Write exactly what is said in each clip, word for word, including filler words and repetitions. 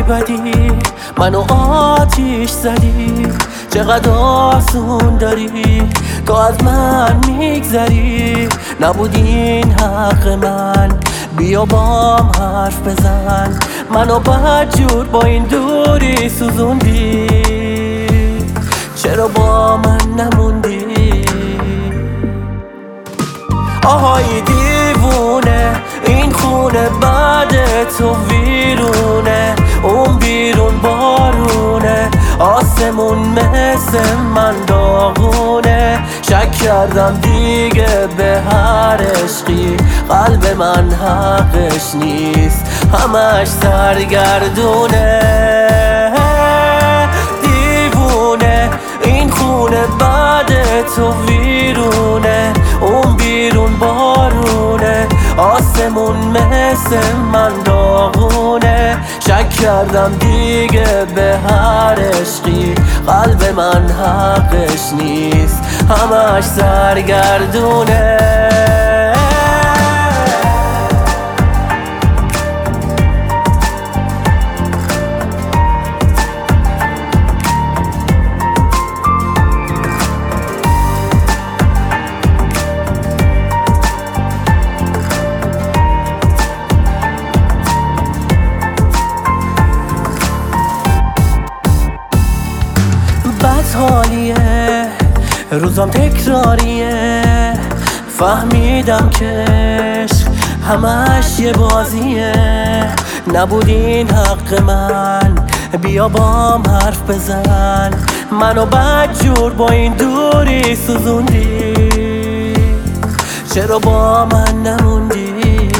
بدی، منو آتیش زدی. چقدر آسون داری تو از من میگذری. نبود این حق من، بیا بام حرف بزن. منو بدجور با این دوری سوزوندی. چرا با من نموندی؟ آهای دیوونه، این خونه بعد تو ویرونه. اون بیرون بارونه، آسمون مثل من داغونه. شک کردم دیگه به هر عشقی، قلب من حقش نیست، همش سرگردونه. دیوونه، این خونه بعد تو ویرونه. اون بیرون بارونه، آسمون مثل من داغونه. شک کردم دیگه به هر عشقی، قلب من حقش نیست، همش سرگردونه. حالیه روزم تکراریه. فهمیدم که عشق همش یه بازیه. نبود این حق من، بیا بام حرف بزن. منو بدجور با این دوری سوزوندی. چرا با من نموندی؟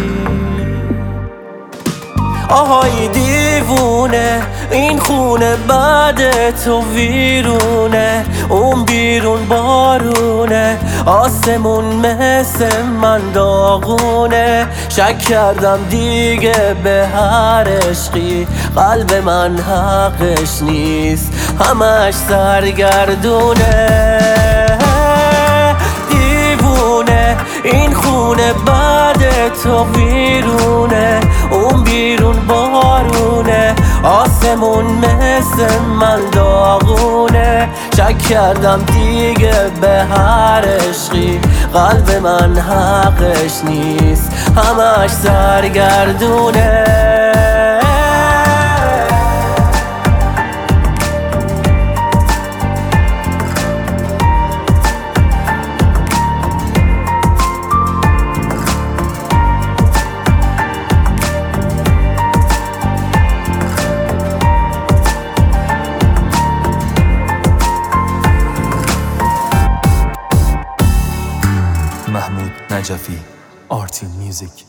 آهای دیوونه، این خونه بعد تو ویرونه. اون بیرون بارونه، آسمون مثل من داغونه. شک کردم دیگه به هر عشقی، قلب من حقش نیست، همش سرگردونه. دیوونه، این خونه بعد تو ویرونه. اون بیرون بارونه، آسمون مثل من داغونه. شک کردم دیگه به هر عشقی، قلب من حقش نیست، همش سرگردونه. محمود نجفی، آرتین میوزیک.